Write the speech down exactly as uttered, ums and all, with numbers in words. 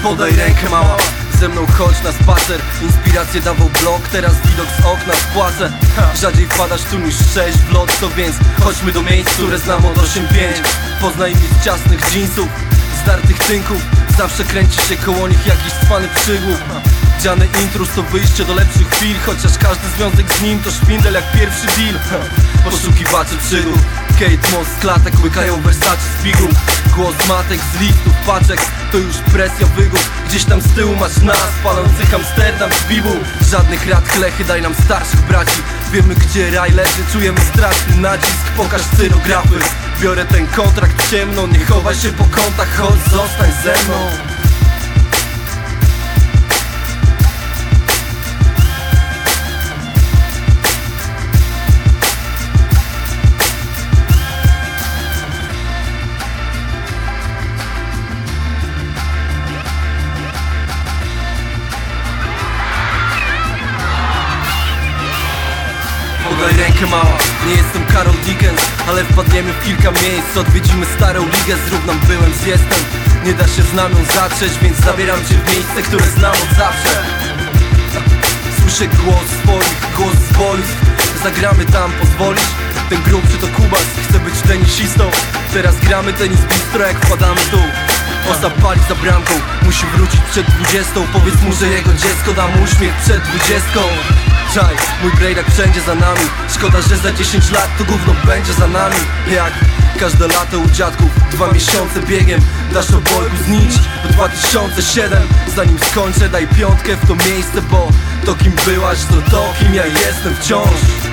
Podaj rękę mała, ze mną chodź na spacer. Inspirację dawał blok, teraz widok z okna spłacę. Rzadziej wpadasz tu niż sześć w lot, to więc chodźmy do miejsc, które znam od osiem pięć. Poznaj mi z ciasnych dżinsów, zdartych tynków. Zawsze kręci się koło nich jakiś cwany przygłup. Dziany intrus to wyjście do lepszych chwil, chociaż każdy związek z nim to szpindel jak pierwszy deal. Poszukiwacze przygód, Kate Moss z klatek łykają Versace z figurów. Głos matek z listów, paczek, to już presja wygód. Gdzieś tam z tyłu masz nas, palących Amsterdam z bibuł. Żadnych rad klechy, daj nam starszych braci. Wiemy gdzie raj leży, czujemy straszny nacisk. Pokaż cyrografy, biorę ten kontrakt w ciemno. Nie chowaj się po kątach, chodź zostań ze mną. Podaj rękę mała, nie jestem Karol Dickens, ale wpadniemy w kilka miejsc. Odwiedzimy starą ligę, zrób nam byłem z jestem. Nie da się z nami zatrzeć, więc zabieram cię w miejsce, które znam od zawsze. Słyszę głos swoich, głos z boisk. Zagramy tam, pozwolisz? Ten grubszy to Kubas, chce być tenisistą. Teraz gramy tenis bistro, jak wpadamy tu. Osa pali za bramką, musi wrócić przed dwudziestą. Powiedz mu, że jego dziecko da mu uśmiech przed dwudziestką. Czaj, mój brejdak wszędzie za nami. Szkoda, że za dziesięć lat to gówno będzie za nami. Jak każde lato u dziadków, dwa miesiące biegiem. Dasz obojgu zniszczyć do dwa tysiące siedem. Zanim skończę daj piątkę w to miejsce, bo to kim byłaś to to kim ja jestem wciąż.